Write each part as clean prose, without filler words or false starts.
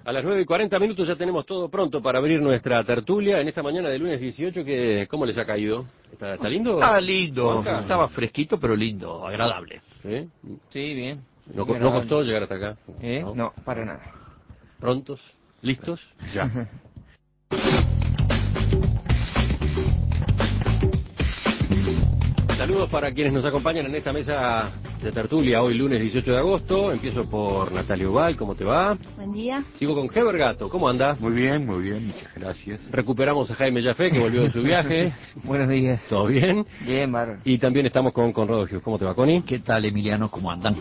A las 9:40 ya tenemos todo pronto para abrir nuestra tertulia en esta mañana de lunes 18. ¿Cómo les ha caído? ¿Está lindo? Está lindo, Juanca. estaba fresquito pero lindo, agradable. ¿Sí? Sí, bien. ¿No Agradable. costó llegar hasta acá? No, para nada. ¿Prontos? ¿Listos? Ya. Saludos para quienes nos acompañan en esta mesa de tertulia hoy lunes 18 de agosto. Empiezo por Natalia Ubal, ¿cómo te va? Buen día. Sigo con Heber Gato, ¿cómo anda? Muy bien, muchas gracias. Recuperamos a Jaime Jafé, que volvió de su viaje. Buenos días. ¿Todo bien? Bien, bárbaro. Y también estamos con Conrado Hughes. ¿Cómo te va, Connie? ¿Qué tal, Emiliano? ¿Cómo andan?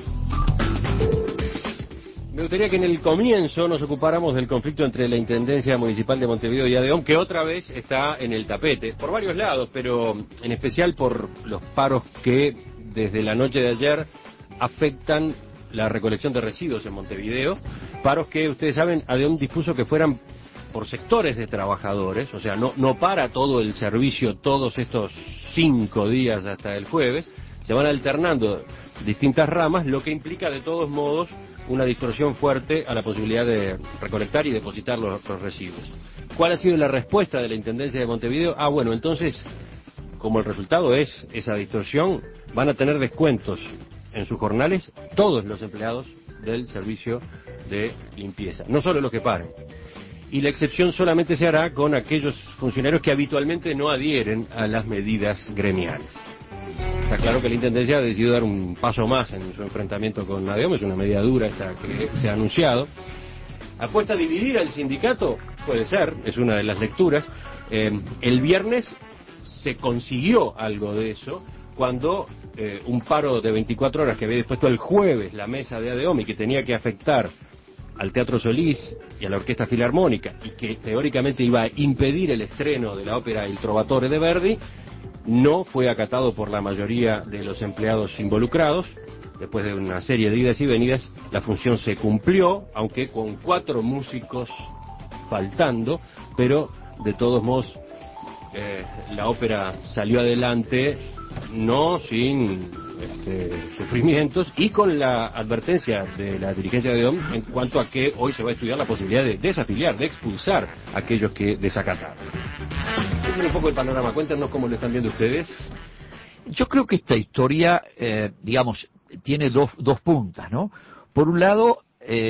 Me gustaría que en el comienzo nos ocupáramos del conflicto entre la Intendencia Municipal de Montevideo y ADEOM, que otra vez está en el tapete, por varios lados, pero en especial por los paros que desde la noche de ayer afectan la recolección de residuos en Montevideo, paros que ustedes saben, ADEOM dispuso que fueran por sectores de trabajadores, o sea, no para todo el servicio todos estos 5 días hasta el jueves, se van alternando distintas ramas, lo que implica de todos modos una distorsión fuerte a la posibilidad de recolectar y depositar los residuos. ¿Cuál ha sido la respuesta de la Intendencia de Montevideo? Bueno, entonces, como el resultado es esa distorsión, van a tener descuentos en sus jornales todos los empleados del servicio de limpieza, no solo los que paren. Y la excepción solamente se hará con aquellos funcionarios que habitualmente no adhieren a las medidas gremiales. Está claro que la Intendencia ha decidido dar un paso más en su enfrentamiento con ADEOM, es una medida dura esta que se ha anunciado. ¿Apuesta a dividir al sindicato? Puede ser, es una de las lecturas. El viernes se consiguió algo de eso cuando un paro de 24 horas que había dispuesto el jueves la mesa de ADEOM y que tenía que afectar al Teatro Solís y a la Orquesta Filarmónica y que teóricamente iba a impedir el estreno de la ópera El Trovatore de Verdi, no fue acatado por la mayoría de los empleados involucrados. Después de una serie de idas y venidas, la función se cumplió, aunque con 4 músicos faltando, pero de todos modos la ópera salió adelante, no sin sufrimientos, y con la advertencia de la dirigencia de ADEOM en cuanto a que hoy se va a estudiar la posibilidad de desafiliar, de expulsar a aquellos que desacataron. Ese es un poco el panorama. Cuéntanos cómo lo están viendo ustedes. Yo creo que esta historia, tiene dos puntas, ¿no? Por un lado,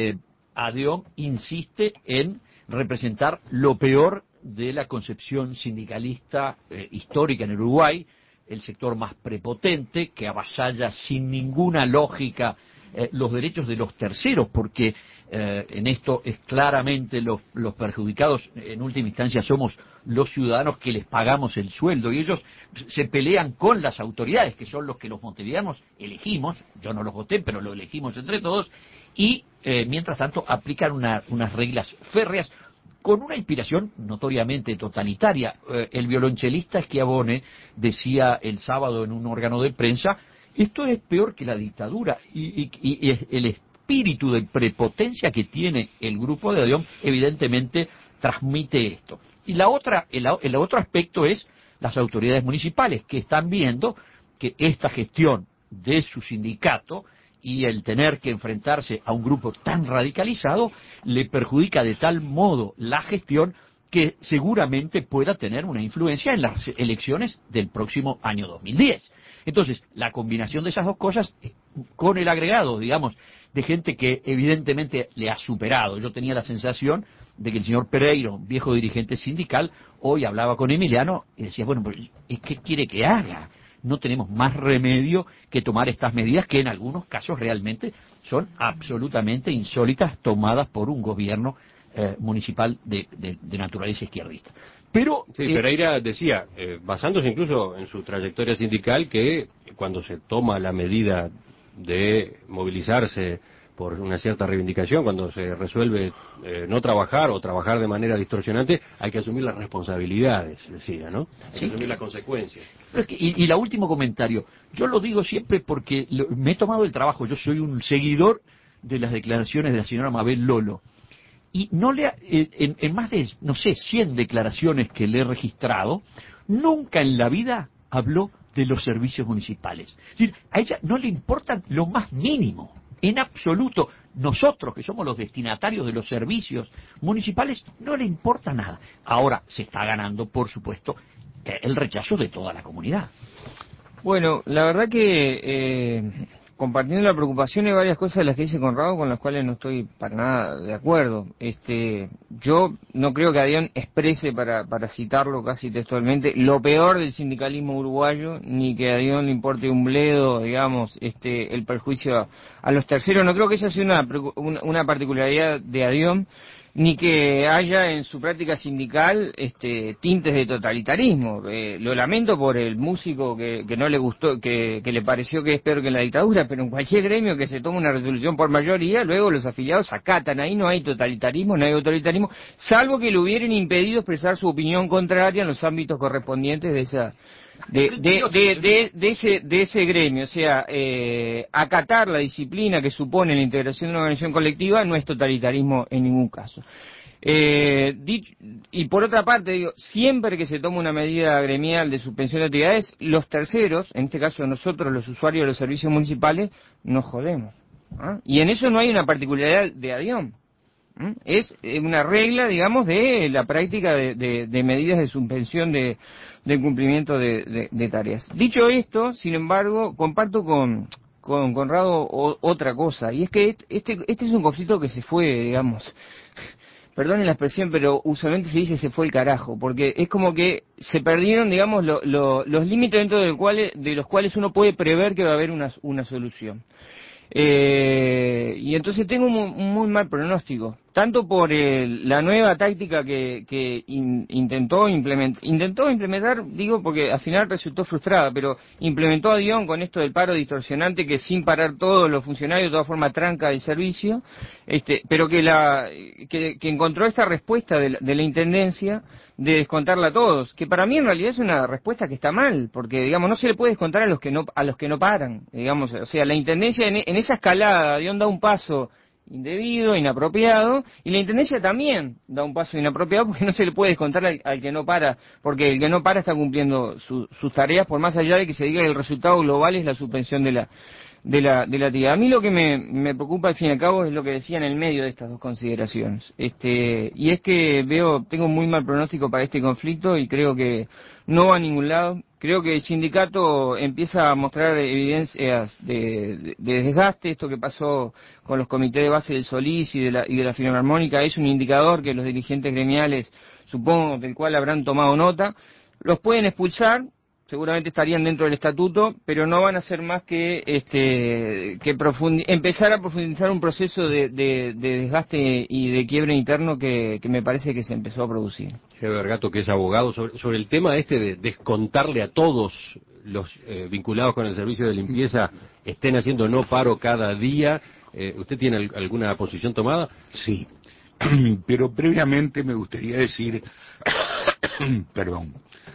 ADEOM insiste en representar lo peor de la concepción sindicalista histórica en el Uruguay, el sector más prepotente, que avasalla sin ninguna lógica los derechos de los terceros, porque en esto es claramente los perjudicados, en última instancia somos los ciudadanos que les pagamos el sueldo, y ellos se pelean con las autoridades, que son los que los montevideanos elegimos, yo no los voté, pero lo elegimos entre todos, y mientras tanto aplican unas reglas férreas, con una inspiración notoriamente totalitaria. El violonchelista Schiavone decía el sábado en un órgano de prensa, esto es peor que la dictadura, y el espíritu de prepotencia que tiene el grupo de ADEOM evidentemente transmite esto. Y el otro aspecto es las autoridades municipales, que están viendo que esta gestión de su sindicato y el tener que enfrentarse a un grupo tan radicalizado le perjudica de tal modo la gestión que seguramente pueda tener una influencia en las elecciones del próximo año 2010. Entonces, la combinación de esas dos cosas, con el agregado, digamos, de gente que evidentemente le ha superado. Yo tenía la sensación de que el señor Pereiro, viejo dirigente sindical, hoy hablaba con Emiliano y decía, bueno, ¿qué quiere que haga? No tenemos más remedio que tomar estas medidas que en algunos casos realmente son absolutamente insólitas, tomadas por un gobierno municipal de naturaleza izquierdista. Pero sí, Pereira decía, basándose incluso en su trayectoria sindical, que cuando se toma la medida de movilizarse por una cierta reivindicación, cuando se resuelve no trabajar o trabajar de manera distorsionante, hay que asumir las responsabilidades, decía, ¿no? Hay que asumir las consecuencias. Y la último comentario, yo lo digo siempre porque me he tomado el trabajo, yo soy un seguidor de las declaraciones de la señora Mabel Lolo, y en más de, 100 declaraciones que le he registrado, nunca en la vida habló de los servicios municipales. Es decir, a ella no le importan lo más mínimo. En absoluto. Nosotros, que somos los destinatarios de los servicios municipales, no le importa nada. Ahora se está ganando, por supuesto, el rechazo de toda la comunidad. Bueno, la verdad que compartiendo la preocupación hay varias cosas de las que dice Conrado con las cuales no estoy para nada de acuerdo. Yo no creo que Adión exprese, para citarlo casi textualmente, lo peor del sindicalismo uruguayo, ni que a Adión le importe un bledo, digamos, el perjuicio a los terceros. No creo que esa sea una particularidad de Adión, ni que haya en su práctica sindical tintes de totalitarismo. Lo lamento por el músico que no le gustó, que le pareció que es peor que la dictadura, pero en cualquier gremio que se tome una resolución por mayoría, luego los afiliados acatan. Ahí no hay totalitarismo, no hay autoritarismo, salvo que le hubieran impedido expresar su opinión contraria en los ámbitos correspondientes de esa de ese gremio. O sea, acatar la disciplina que supone la integración de una organización colectiva no es totalitarismo en ningún caso. Y por otra parte, digo, siempre que se toma una medida gremial de suspensión de actividades, los terceros, en este caso nosotros, los usuarios de los servicios municipales, nos jodemos. ¿Ah? Y en eso no hay una particularidad de Adión. Es una regla, digamos, de la práctica de medidas de suspensión de cumplimiento de tareas. Dicho esto, sin embargo, comparto con Conrado otra cosa, y es que este es un conflicto que se fue, digamos, perdonen la expresión, pero usualmente se dice se fue el carajo, porque es como que se perdieron, digamos, los límites dentro de los cuales uno puede prever que va a haber una solución. Y entonces tengo un muy mal pronóstico, tanto por la nueva táctica que intentó implementar, digo porque al final resultó frustrada, pero implementó a Dion con esto del paro distorsionante, que sin parar todos los funcionarios de toda forma tranca el servicio, pero que encontró esta respuesta de la Intendencia de descontarla a todos, que para mí en realidad es una respuesta que está mal, porque digamos no se le puede descontar a los que no paran, digamos. O sea, la Intendencia en esa escalada da un paso indebido, inapropiado, y la Intendencia también da un paso inapropiado porque no se le puede descontar al que no para, porque el que no para está cumpliendo sus tareas, por más allá de que se diga que el resultado global es la suspensión de la actividad. A mí lo que me preocupa al fin y al cabo es lo que decía en el medio de estas dos consideraciones, y es que tengo muy mal pronóstico para este conflicto y creo que no va a ningún lado. Creo que el sindicato empieza a mostrar evidencias de desgaste. Esto que pasó con los comités de base del Solís y de la Filarmónica es un indicador que los dirigentes gremiales, supongo, del cual habrán tomado nota. Los pueden expulsar, seguramente estarían dentro del estatuto, pero no van a hacer más que empezar a profundizar un proceso de desgaste y de quiebre interno que me parece que se empezó a producir. Gato, que es abogado, sobre el tema de descontarle a todos los vinculados con el servicio de limpieza, estén haciendo no paro cada día. ¿Usted tiene alguna posición tomada? Sí, pero previamente me gustaría decir, perdón,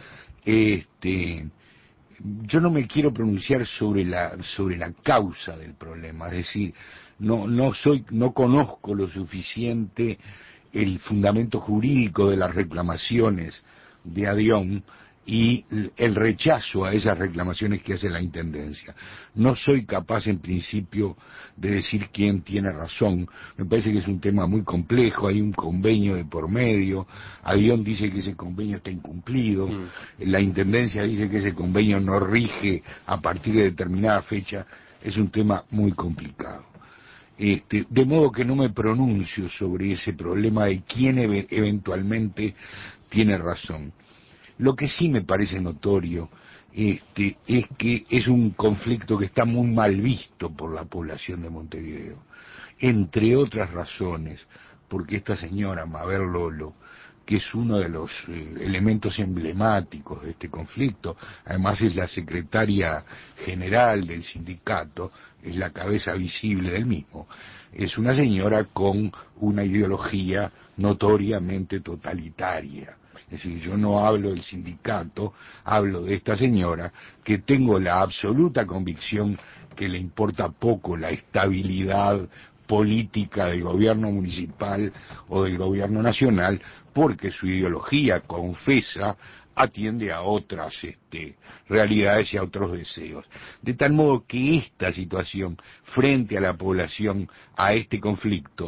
yo no me quiero pronunciar sobre la causa del problema, es decir, no conozco lo suficiente el fundamento jurídico de las reclamaciones de Adión y el rechazo a esas reclamaciones que hace la Intendencia. No soy capaz en principio de decir quién tiene razón. Me parece que es un tema muy complejo, hay un convenio de por medio. Adión dice que ese convenio está incumplido, la Intendencia dice que ese convenio no rige a partir de determinada fecha. Es un tema muy complicado. De modo que no me pronuncio sobre ese problema de quién eventualmente tiene razón. Lo que sí me parece notorio es que es un conflicto que está muy mal visto por la población de Montevideo, entre otras razones, porque esta señora Mabel Lolo, que es uno de los elementos emblemáticos de este conflicto, además es la secretaria general del sindicato, es la cabeza visible del mismo, es una señora con una ideología notoriamente totalitaria. Es decir, yo no hablo del sindicato, hablo de esta señora, que tengo la absoluta convicción que le importa poco la estabilidad política del gobierno municipal o del gobierno nacional, porque su ideología confesa atiende a otras realidades y a otros deseos. De tal modo que esta situación, frente a la población, a este conflicto,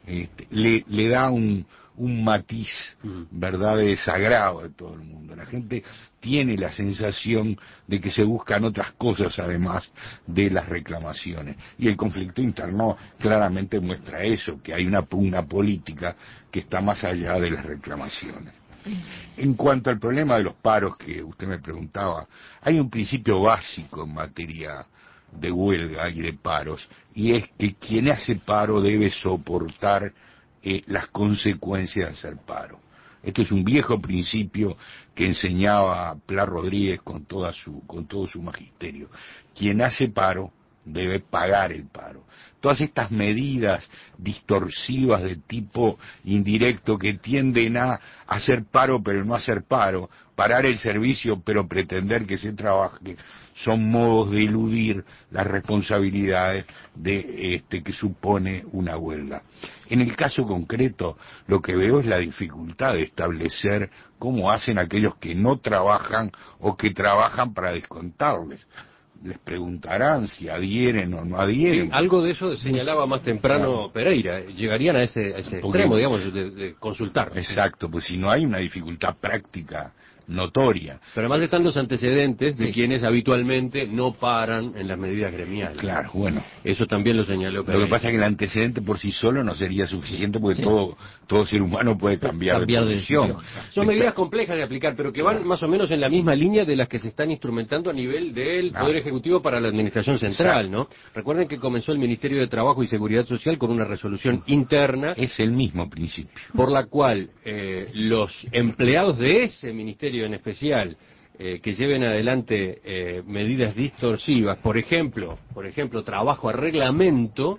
le da un matiz, ¿verdad?, de desagrado a todo el mundo. La gente tiene la sensación de que se buscan otras cosas además de las reclamaciones. Y el conflicto interno claramente muestra eso, que hay una pugna política que está más allá de las reclamaciones. En cuanto al problema de los paros que usted me preguntaba, hay un principio básico en materia de huelga y de paros, y es que quien hace paro debe soportar las consecuencias de hacer paro. Esto es un viejo principio que enseñaba Pla Rodríguez con todo su magisterio. Quien hace paro debe pagar el paro. Todas estas medidas distorsivas de tipo indirecto que tienden a hacer paro pero no hacer paro, parar el servicio pero pretender que se trabaje, son modos de eludir las responsabilidades que supone una huelga. En el caso concreto, lo que veo es la dificultad de establecer cómo hacen aquellos que no trabajan o que trabajan para descontarles. Les preguntarán si adhieren o no adhieren. Sí, algo de eso señalaba más temprano Pereira. Llegarían a ese extremo, digamos, de consultar. Exacto, pues si no hay una dificultad práctica notoria. Pero además están los antecedentes de quienes habitualmente no paran en las medidas gremiales. Claro, bueno. Eso también lo señaló Pereira. Lo que pasa es que el antecedente por sí solo no sería suficiente porque todo ser humano puede cambiar de posición. Son medidas complejas de aplicar, pero que van más o menos en la misma línea de las que se están instrumentando a nivel del Poder Ejecutivo para la Administración Central, ¿no? Recuerden que comenzó el Ministerio de Trabajo y Seguridad Social con una resolución interna. Es el mismo principio. Por la cual los empleados de ese ministerio en especial que lleven adelante medidas distorsivas, por ejemplo, trabajo a reglamento,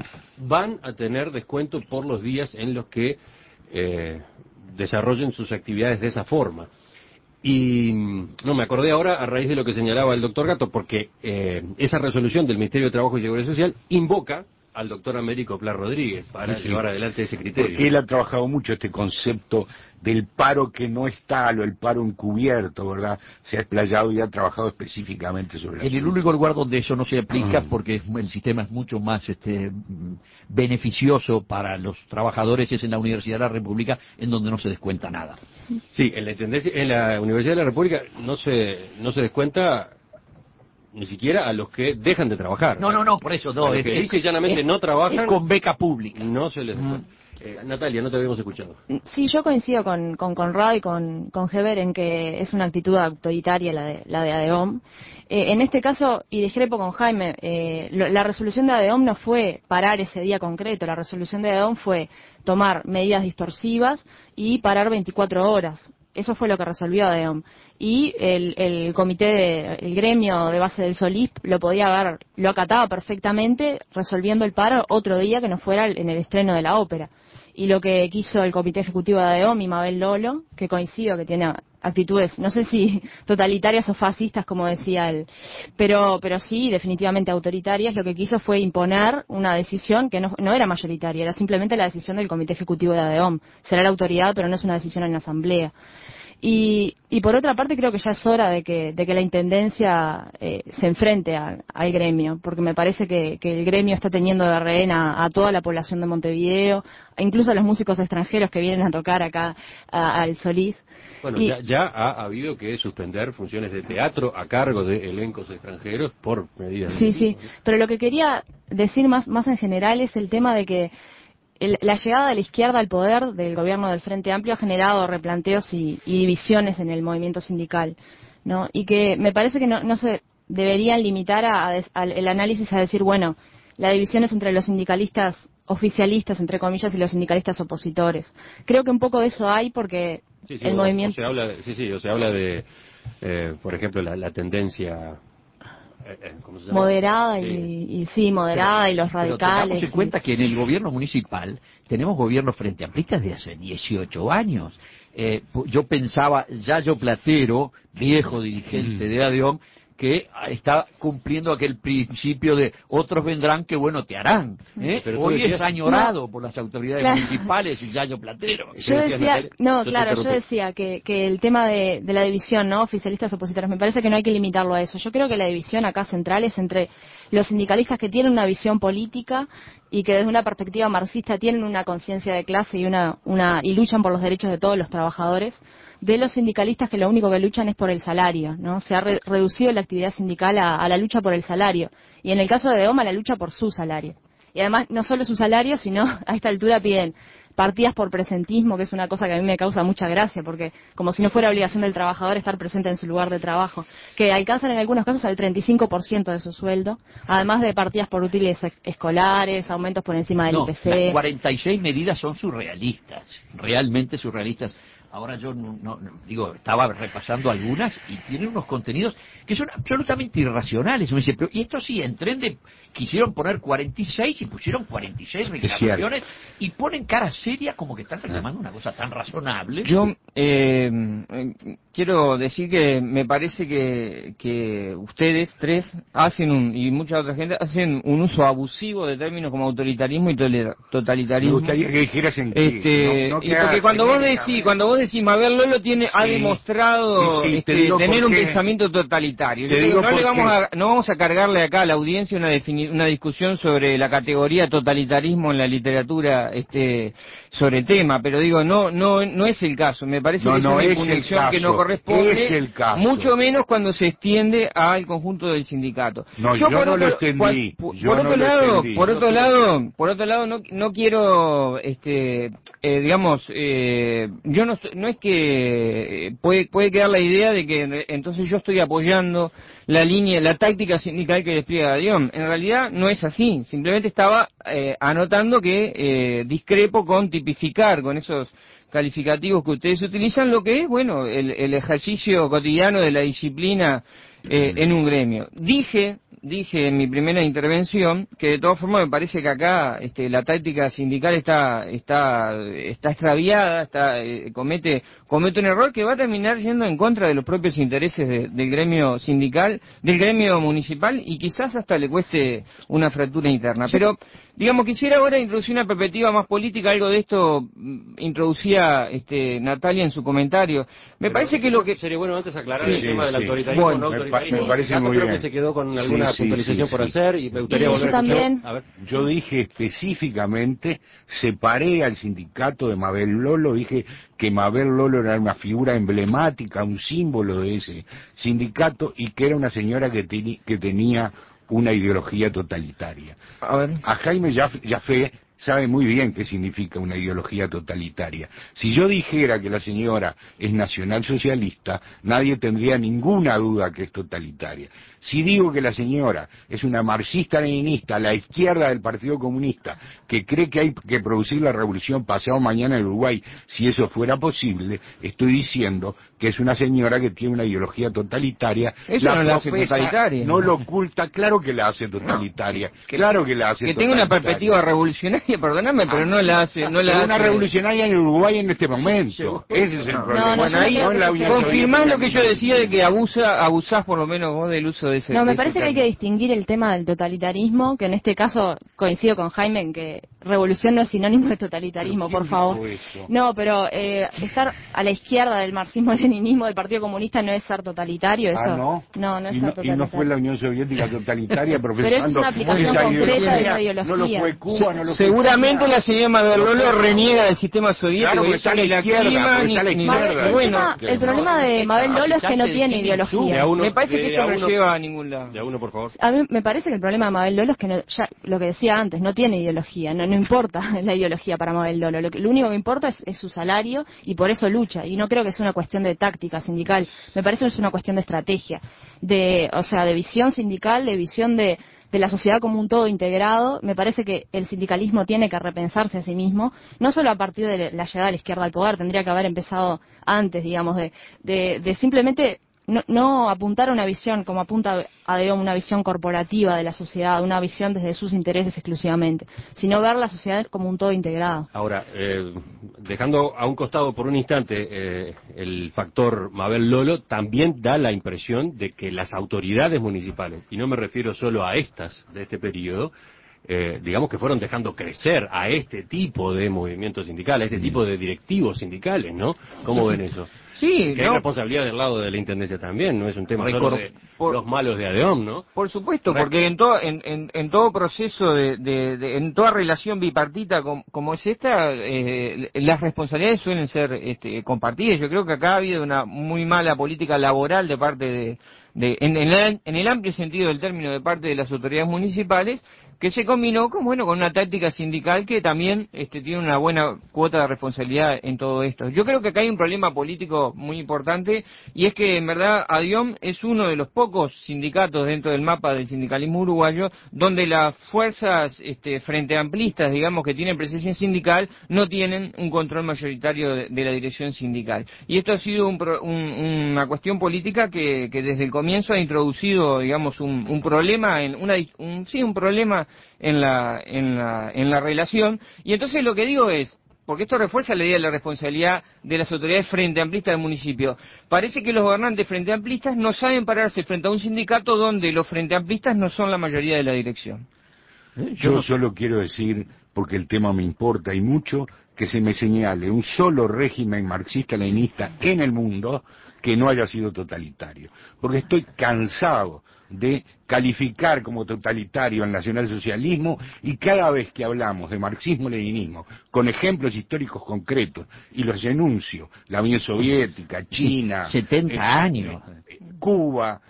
van a tener descuento por los días en los que desarrollen sus actividades de esa forma. Y no me acordé ahora a raíz de lo que señalaba el doctor Gatto, porque esa resolución del Ministerio de Trabajo y Seguridad Social invoca al doctor Américo Pla Rodríguez para llevar adelante ese criterio. Porque él ha trabajado mucho este concepto del paro que no es tal o el paro encubierto, ¿verdad? Se ha explayado y ha trabajado específicamente sobre eso. En el único lugar donde eso no se aplica, porque el sistema es mucho más beneficioso para los trabajadores, es en la Universidad de la República, en donde no se descuenta nada. Sí, en la Universidad de la República no se descuenta ni siquiera a los que dejan de trabajar. No, por eso no. A los que lisa y llanamente no trabajan, con beca pública. No se les descuenta. Natalia, no te habíamos escuchado. Sí, yo coincido con Conrado y con Heber en que es una actitud autoritaria la de ADEOM. En este caso, y discrepo con Jaime, la resolución de ADEOM no fue parar ese día concreto, la resolución de ADEOM fue tomar medidas distorsivas y parar 24 horas. Eso fue lo que resolvió ADEOM. Y el el gremio de base del Solís lo acataba perfectamente resolviendo el paro otro día que no fuera en el estreno de la ópera. Y lo que quiso el Comité Ejecutivo de ADEOM y Mabel Lolo, que coincido que tiene actitudes, no sé si totalitarias o fascistas, como decía él, pero sí definitivamente autoritarias, lo que quiso fue imponer una decisión que no era mayoritaria, era simplemente la decisión del Comité Ejecutivo de ADEOM. Será la autoridad, pero no es una decisión en la Asamblea. Y por otra parte creo que ya es hora de que la Intendencia se enfrente al gremio, porque me parece que el gremio está teniendo de rehén a toda la población de Montevideo, incluso a los músicos extranjeros que vienen a tocar acá al Solís. Bueno, ya ha habido que suspender funciones de teatro a cargo de elencos extranjeros por medidas. Sí, pero lo que quería decir más en general es el tema de que la llegada de la izquierda al poder del gobierno del Frente Amplio ha generado replanteos y divisiones en el movimiento sindical, ¿no? Y que me parece que no se deberían limitar al análisis a decir, bueno, la división es entre los sindicalistas oficialistas, entre comillas, y los sindicalistas opositores. Creo que un poco de eso hay porque el movimiento... se habla de por ejemplo, la tendencia... ¿cómo se llama? Moderada moderada y los radicales. Pero tengamos en cuenta que en el gobierno municipal tenemos gobiernos frente amplistas de hace 18 años. Yo pensaba, Yayo Platero, viejo dirigente de ADEOM, que está cumpliendo aquel principio de otros vendrán que bueno te harán. Pero Hoy decías, es añorado por las autoridades municipales y Yayo Platero. Yo decía, yo decía que el tema de la división, ¿no? Oficialistas opositores, me parece que no hay que limitarlo a eso. Yo creo que la división acá central es entre los sindicalistas que tienen una visión política y que desde una perspectiva marxista tienen una conciencia de clase y luchan por los derechos de todos los trabajadores, de los sindicalistas que lo único que luchan es por el salario, ¿no? Se ha reducido la actividad sindical a la lucha por el salario, y en el caso de ADEOM a la lucha por su salario. Y además, no solo su salario, sino a esta altura piden partidas por presentismo, que es una cosa que a mí me causa mucha gracia, porque como si no fuera obligación del trabajador estar presente en su lugar de trabajo, que alcanzan en algunos casos al 35% de su sueldo, además de partidas por útiles escolares, aumentos por encima del IPC. Las 46 medidas son surrealistas, realmente surrealistas. Ahora yo estaba repasando algunas y tienen unos contenidos que son absolutamente irracionales. Uno dice, pero y esto sí, en tren quisieron poner 46 y pusieron 46 reclamaciones y ponen cara seria como que están reclamando una cosa tan razonable. Yo quiero decir que me parece que ustedes tres y mucha otra gente hacen un uso abusivo de términos como autoritarismo y totalitarismo. Me gustaría que dijeras en qué. Y porque cuando vos decís Mabel Lolo ha demostrado tener un pensamiento totalitario. No vamos a cargarle acá a la audiencia una discusión sobre la categoría totalitarismo en la literatura sobre el tema, pero digo, no es el caso. Me parece que es una impugnación que no corresponde, mucho menos cuando se extiende al conjunto del sindicato. Yo no lo extendí. Por otro lado, no quiero, yo no es que puede quedar la idea de que entonces yo estoy apoyando la táctica sindical que despliega ADEOM. En realidad no es así, simplemente estaba anotando que discrepo con tipificar con esos calificativos que ustedes utilizan lo que es, bueno, el ejercicio cotidiano de la disciplina en un gremio. Dije en mi primera intervención que de todas formas me parece que acá la táctica sindical está extraviada, comete un error que va a terminar yendo en contra de los propios intereses del gremio sindical, del gremio municipal, y quizás hasta le cueste una fractura interna. Pero digamos, quisiera ahora introducir una perspectiva más política. Algo de esto introducía Natalia en su comentario. Me parece que lo que sería bueno antes aclarar el tema del autoritarismo. Bueno, no autoritarismo. Me parece muy creo bien. Que se quedó con alguna puntualización por hacer y me gustaría volver a escuchar. A ver. Yo dije específicamente, separé al sindicato de Mabel Lolo, dije que Mabel Lolo era una figura emblemática, un símbolo de ese sindicato, y que era una señora que tenía una ideología totalitaria. A Jaime Jaffe sabe muy bien qué significa una ideología totalitaria. Si yo dijera que la señora es nacionalsocialista, nadie tendría ninguna duda que es totalitaria. Si digo que la señora es una marxista-leninista, a la izquierda del Partido Comunista, que cree que hay que producir la revolución pasado mañana en Uruguay, si eso fuera posible, estoy diciendo que es una señora que tiene una ideología totalitaria. Eso no la hace totalitaria. No lo oculta, claro que la hace totalitaria. Claro que la hace que totalitaria. tenga una perspectiva revolucionaria, perdóname, pero no la hace. Una revolucionaria en Uruguay en este momento. Ese es el problema. Bueno, ahí confirmás lo que yo decía de que abusás por lo menos vos del uso de ese. No, me parece que hay que distinguir el tema del totalitarismo, que en este caso coincido con Jaime en que revolución no es sinónimo de totalitarismo, por favor. No, pero estar a la izquierda del marxismo-leninismo del Partido Comunista no es ser totalitario, eso. ¿No? No es ser totalitario. Y no fue la Unión Soviética totalitaria profesando. Pero es una aplicación concreta de la ideología. No lo fue Cuba, no lo fue. Seguramente la señora Mabel Lolo reniega del sistema soviético. Claro, está a la izquierda, el problema de Mabel Lolo es que no tiene ideología. Me parece que esto no lleva a ningún lado. De a uno, por favor. A mí me parece que el problema de Mabel Lolo es que ya lo que decía antes, no tiene ideología, no importa la ideología para Mabel Lolo. Lo único que importa es su salario, y por eso lucha. Y no creo que sea una cuestión de táctica sindical. Me parece que es una cuestión de estrategia, de visión sindical, de visión de la sociedad como un todo integrado. Me parece que el sindicalismo tiene que repensarse a sí mismo, no solo a partir de la llegada de la izquierda al poder, tendría que haber empezado antes, digamos, de simplemente no apuntar a una visión como apunta ADEOM, una visión corporativa de la sociedad, una visión desde sus intereses exclusivamente, sino ver la sociedad como un todo integrado. Ahora, dejando a un costado por un instante el factor Mabel Lolo, también da la impresión de que las autoridades municipales, y no me refiero solo a estas de este periodo, digamos que fueron dejando crecer a este tipo de movimientos sindicales, a este tipo de directivos sindicales, ¿no? ¿Cómo ven eso? Sí, Que hay responsabilidad del lado de la Intendencia también, no es un tema solo de los malos de ADEOM, ¿no? Por supuesto, porque en todo proceso, en toda relación bipartita como es esta, las responsabilidades suelen ser compartidas. Yo creo que acá ha habido una muy mala política laboral de parte en el amplio sentido del término, de parte de las autoridades municipales, que se combinó con una táctica sindical que también tiene una buena cuota de responsabilidad en todo esto. Yo creo que acá hay un problema político muy importante, y es que en verdad ADIOM es uno de los pocos sindicatos dentro del mapa del sindicalismo uruguayo donde las fuerzas frente amplistas, digamos, que tienen presencia sindical, no tienen un control mayoritario de la dirección sindical. Y esto ha sido una cuestión política que desde el comienzo ha introducido, digamos, un problema un problema en la relación. Y entonces lo que digo es, porque esto refuerza la idea de la responsabilidad de las autoridades frente amplistas del municipio. Parece que los gobernantes frente amplistas no saben pararse frente a un sindicato donde los frente amplistas no son la mayoría de la dirección. Yo solo quiero decir, porque el tema me importa y mucho, que se me señale un solo régimen marxista-leninista en el mundo que no haya sido totalitario. Porque estoy cansado de calificar como totalitario al nacionalsocialismo, y cada vez que hablamos de marxismo-leninismo con ejemplos históricos concretos, y los enuncio, la Unión Soviética, China, 70 años, Cuba,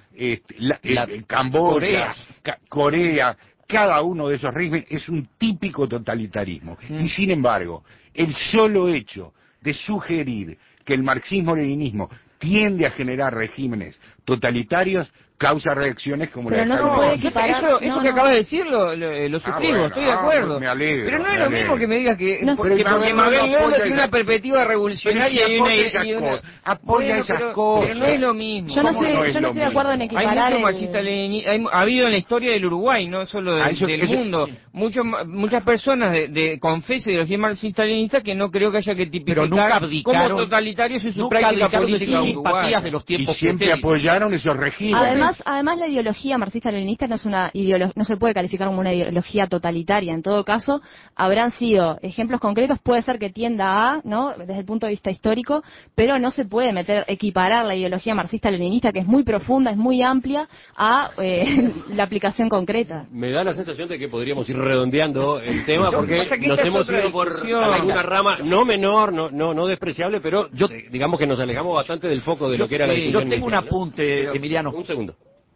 Camboya, Corea, cada uno de esos regímenes es un típico totalitarismo. Y sin embargo, el solo hecho de sugerir que el marxismo-leninismo tiende a generar regímenes totalitarios causa reacciones como pero la de no se puede equiparar. Eso que acabas de decir lo suscribo, bueno, estoy de acuerdo. Me alegro, pero no es lo mismo que me digas que No, porque Mabel Lolo tiene una perspectiva revolucionaria y una apoya esas cosas. Pero no es lo mismo. Yo no estoy de acuerdo en equiparar. Hay mucho marxista-leninista, ha habido en la historia del Uruguay, no solo del mundo, muchas personas con fe de ideología marxista-leninista que no creo que haya que tipificar como totalitarios en su práctica política uruguaya. De los tiempos y siempre apoyaron esos regímenes. Además la ideología marxista-leninista no se puede calificar como una ideología totalitaria. En todo caso, habrán sido ejemplos concretos, puede ser que tienda a, ¿no?, desde el punto de vista histórico, pero no se puede equiparar la ideología marxista-leninista, que es muy profunda, es muy amplia, a la aplicación concreta. Me da la sensación de que podríamos ir redondeando el tema, porque nos hemos ido por alguna rama no menor, no despreciable, pero digamos que nos alejamos bastante del foco de lo que era la discusión. Yo tengo un apunte, ¿no? Emiliano. Un segundo.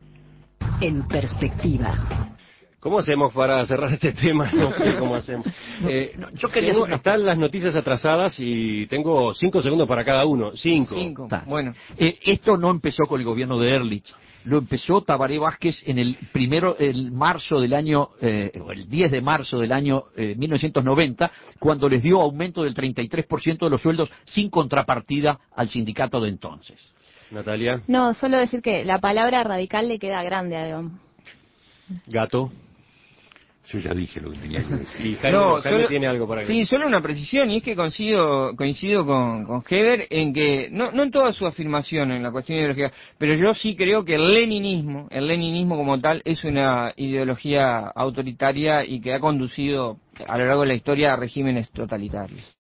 En perspectiva. ¿Cómo hacemos para cerrar este tema? No sé cómo hacemos. Yo quería están las noticias atrasadas y tengo 5 segundos para cada uno. 5. Bueno. Esto no empezó con el gobierno de Ehrlich. Lo empezó Tabaré Vázquez en el 10 de marzo del año 1990, cuando les dio aumento del 33% de los sueldos sin contrapartida al sindicato de entonces. Natalia. No, solo decir que la palabra radical le queda grande a ADEOM. Gato. Yo ya dije lo que tenía que decir. Y Jaime tiene algo para Sí, solo una precisión, y es que coincido con Heber en que, no en toda su afirmación en la cuestión ideológica, pero yo sí creo que el leninismo como tal es una ideología autoritaria y que ha conducido a lo largo de la historia a regímenes totalitarios.